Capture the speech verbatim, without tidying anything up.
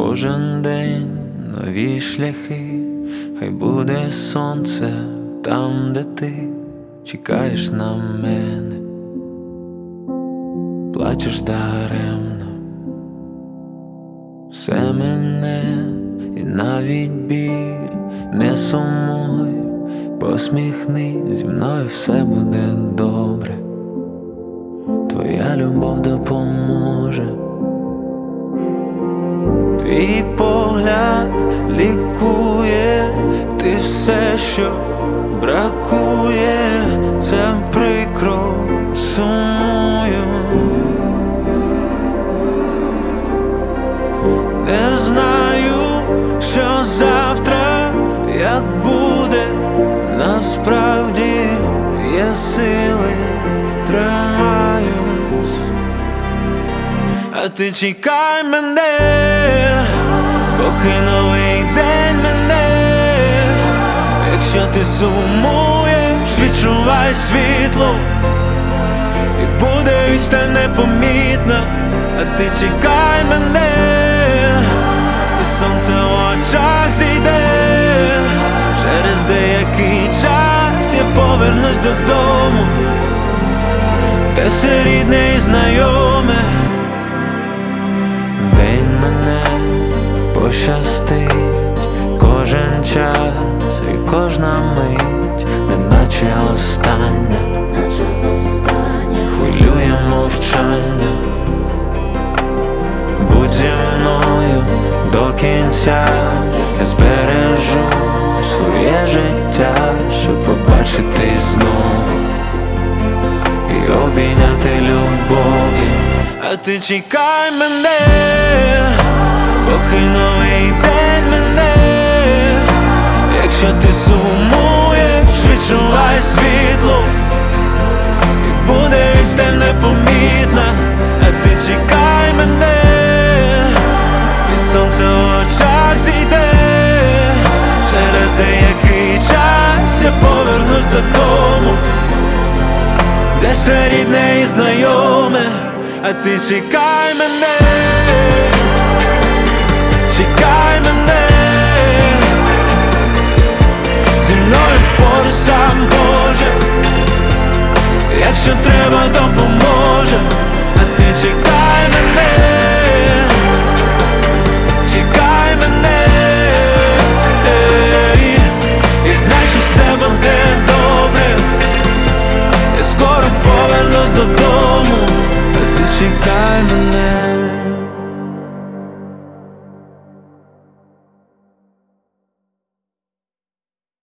Кожен день нові шляхи, хай буде сонце там, де ти чекаєш на мене, плачеш даремно, все мене і навіть біль, не сумуй, посміхнись, зі мною все буде добре, твоя любов допоможе. Твій погляд лікує, ти все, що бракує, це прикро, сумую. Не знаю, що завтра, як буде, насправді є сили, тримаюсь. А ти чекай мене, поки новий день мене. Якщо ти сумуєш, відчувай світло, і буде відстань непомітна. А ти чекай мене, і сонце в очах зійде. Через деякий час я повернусь додому, де все рідне і знайоме. День мене пощастить, кожен час і кожна мить, неначе остання, хвилює мовчання. Будь зі мною до кінця, я збережу своє життя, щоб побачити знову і обійняти любов'ю. А ти чекай мене, поки новий день мене. Якщо ти сумуєш, відчувай світло, і буде відстань непомітна. А ти чекай мене, і сонце в очах зійде. Через деякий час я повернусь додому, де все рідне і знайоме. А ти чекай мене, чекай мене, зі мною поруч сам Боже, якщо треба, допоможе. А ти чекай мене, чекай мене, і знай, що все буде добре. Я скоро повернусь додому. Чекай мене.